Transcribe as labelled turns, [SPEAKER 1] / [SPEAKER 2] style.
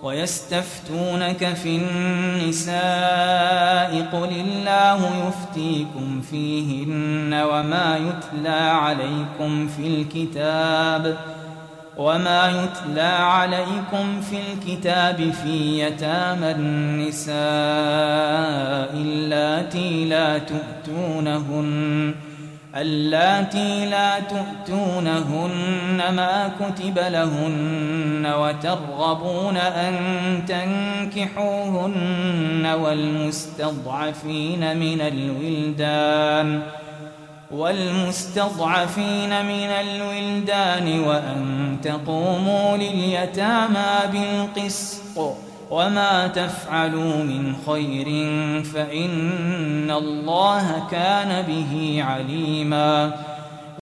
[SPEAKER 1] ويستفتونك في النساء قل الله يفتيكم فيهن وما يتلى عليكم في الكتاب في يتامى النساء اللاتي لا تؤتونهن ما كتب لهن وترغبون أن تنكحوهن والمستضعفين من الولدان وأن تقوموا لليتامى بالقسط وما تفعلوا من خير فإن الله كان به عليما